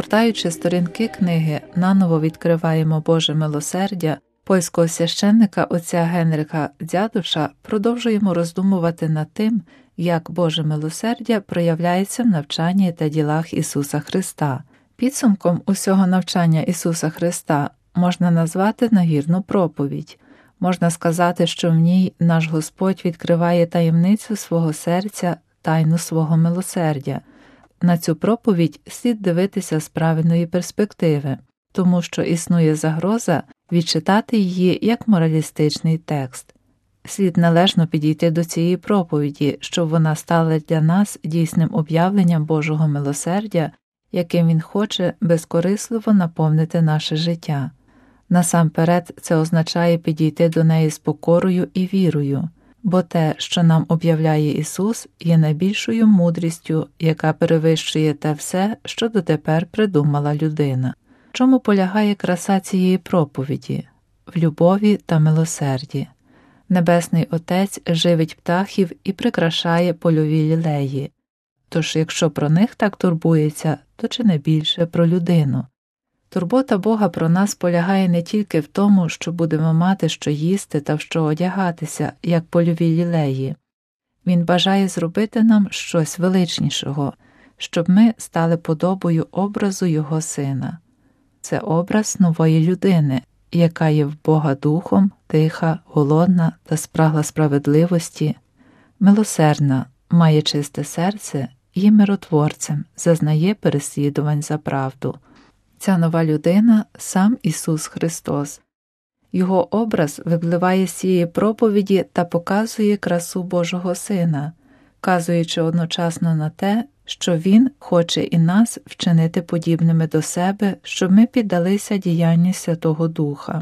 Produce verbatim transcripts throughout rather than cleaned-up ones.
Перегортаючи сторінки книги, наново відкриваємо Боже милосердя польського священника отця Генриха Дзядуша, продовжуємо роздумувати над тим, як Боже милосердя проявляється в навчанні та ділах Ісуса Христа. Підсумком усього навчання Ісуса Христа можна назвати нагірну проповідь. Можна сказати, що в ній наш Господь відкриває таємницю свого серця, тайну свого милосердя. На цю проповідь слід дивитися з правильної перспективи, тому що існує загроза відчитати її як моралістичний текст. Слід належно підійти до цієї проповіді, щоб вона стала для нас дійсним об'явленням Божого милосердя, яким Він хоче безкорисливо наповнити наше життя. Насамперед, це означає підійти до неї з покорою і вірою, бо те, що нам об'являє Ісус, є найбільшою мудрістю, яка перевищує те все, що дотепер придумала людина. В чому полягає краса цієї проповіді? В любові та милосерді. Небесний Отець живить птахів і прикрашає польові лілеї. Тож, якщо про них так турбується, то чи не більше про людину? Турбота Бога про нас полягає не тільки в тому, що будемо мати що їсти та в що одягатися, як польові лілеї. Він бажає зробити нам щось величнішого, щоб ми стали подобою образу Його Сина. Це образ нової людини, яка є в Бога духом, тиха, голодна та спрагла справедливості, милосердна, має чисте серце, є миротворцем, зазнає переслідувань за правду. Ця нова людина – сам Ісус Христос. Його образ випливає з цієї проповіді та показує красу Божого Сина, вказуючи одночасно на те, що Він хоче і нас вчинити подібними до себе, щоб ми піддалися діянню Святого Духа.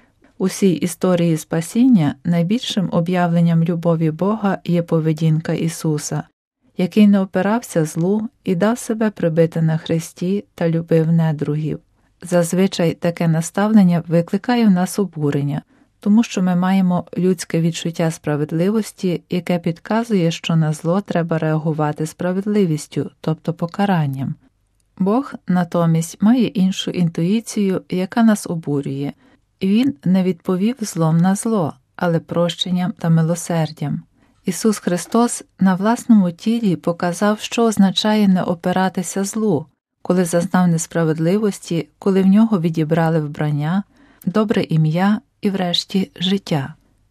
У всій історії спасіння найбільшим об'явленням любові Бога є поведінка Ісуса, який не опирався злу і дав себе прибити на хресті та любив недругів. Зазвичай таке наставлення викликає в нас обурення, тому що ми маємо людське відчуття справедливості, яке підказує, що на зло треба реагувати справедливістю, тобто покаранням. Бог, натомість, має іншу інтуїцію, яка нас обурює. Він не відповів злом на зло, але прощенням та милосердям. Ісус Христос на власному тілі показав, що означає не опиратися злу, коли зазнав несправедливості, коли в нього відібрали вбрання, добре ім'я і врешті життя.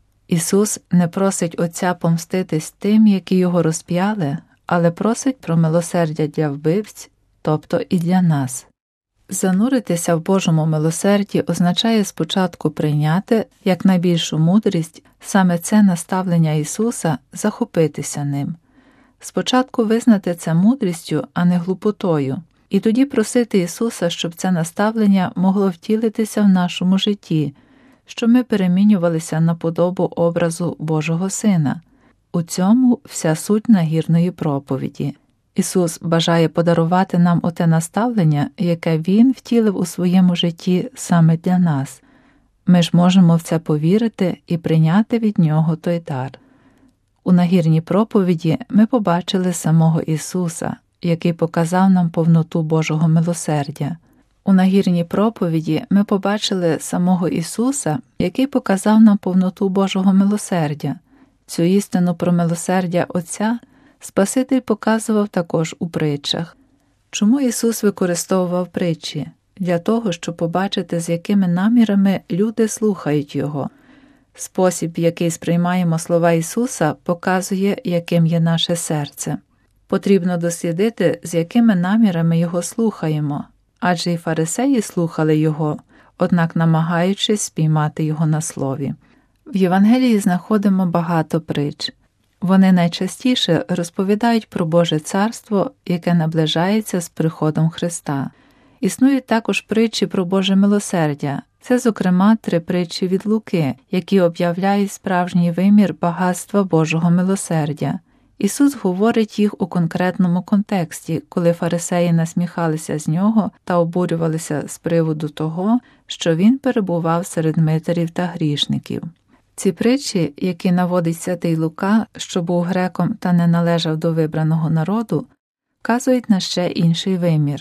Ісус не просить Отця помститись тим, які його розп'яли, але просить про милосердя для вбивць, тобто і для нас. Зануритися в Божому милосерді означає спочатку прийняти, як найбільшу мудрість, саме це наставлення Ісуса, захопитися ним. Спочатку визнати це мудрістю, а не глупотою, і тоді просити Ісуса, щоб це наставлення могло втілитися в нашому житті, щоб ми перемінювалися на подобу образу Божого Сина. У цьому вся суть нагірної проповіді. Ісус бажає подарувати нам оте наставлення, яке Він втілив у своєму житті саме для нас. Ми ж можемо в це повірити і прийняти від Нього той дар. У нагірній проповіді ми побачили самого Ісуса, який показав нам повноту Божого милосердя. У нагірній проповіді ми побачили самого Ісуса, який показав нам повноту Божого милосердя. Цю істину про милосердя Отця Спаситель показував також у притчах. Чому Ісус використовував притчі? Для того, щоб побачити, з якими намірами люди слухають Його. Спосіб, в який сприймаємо слова Ісуса, показує, яким є наше серце. Потрібно дослідити, з якими намірами Його слухаємо, адже і фарисеї слухали Його, однак намагаючись спіймати Його на слові. В Євангелії знаходимо багато притч. Вони найчастіше розповідають про Боже царство, яке наближається з приходом Христа. Існують також притчі про Боже милосердя. Це, зокрема, три притчі від Луки, які об'являють справжній вимір багатства Божого милосердя. Ісус говорить їх у конкретному контексті, коли фарисеї насміхалися з Нього та обурювалися з приводу того, що Він перебував серед митарів та грішників. Ці притчі, які наводить святий Лука, що був греком та не належав до вибраного народу, вказують на ще інший вимір.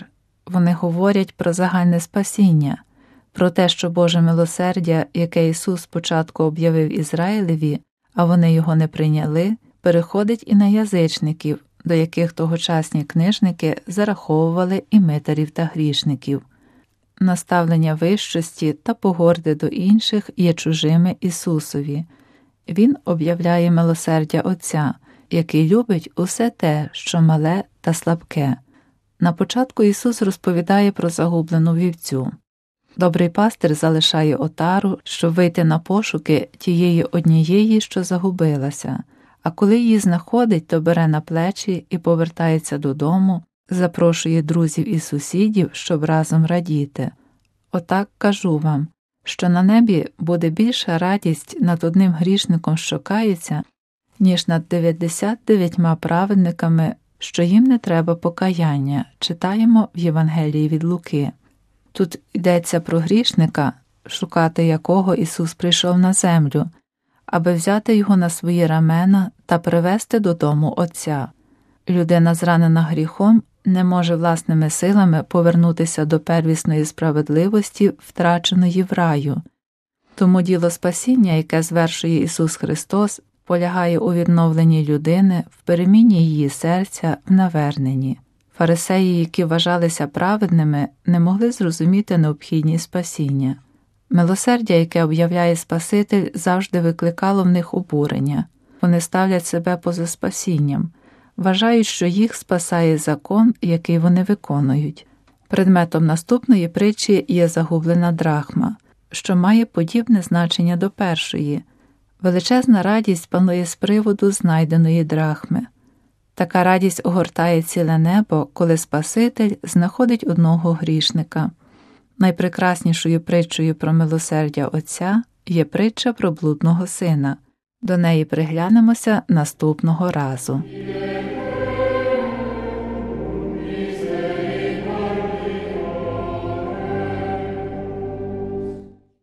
вони говорять про загальне спасіння, про те, що Боже милосердя, яке Ісус спочатку об'явив Ізраїлеві, а вони його не прийняли, переходить і на язичників, до яких тогочасні книжники зараховували і митарів та грішників. Наставлення вищості та погорди до інших є чужими Ісусові. Він об'являє милосердя Отця, який любить усе те, що мале та слабке. На початку Ісус розповідає про загублену вівцю. Добрий пастир залишає отару, щоб вийти на пошуки тієї однієї, що загубилася, а коли її знаходить, то бере на плечі і повертається додому, запрошує друзів і сусідів, щоб разом радіти. Отак кажу вам, що на небі буде більша радість над одним грішником, що кається, ніж над дев'ятдесят дев'ятьма праведниками, що їм не треба покаяння, читаємо в Євангелії від Луки. Тут йдеться про грішника, шукати якого Ісус прийшов на землю, аби взяти його на свої рамена та привести додому Отця. Людина, зранена гріхом, не може власними силами повернутися до первісної справедливості, втраченої в раю. Тому діло спасіння, яке звершує Ісус Христос, полягає у відновленні людини, в переміні її серця, в наверненні. Фарисеї, які вважалися праведними, не могли зрозуміти необхідність спасіння. Милосердя, яке об'являє Спаситель, завжди викликало в них обурення. Вони ставлять себе поза спасінням, вважають, що їх спасає закон, який вони виконують. Предметом наступної притчі є загублена драхма, що має подібне значення до першої. Величезна радість панує з приводу знайденої драхми. Така радість огортає ціле небо, коли Спаситель знаходить одного грішника. Найпрекраснішою притчею про милосердя Отця є притча про блудного сина. До неї приглянемося наступного разу.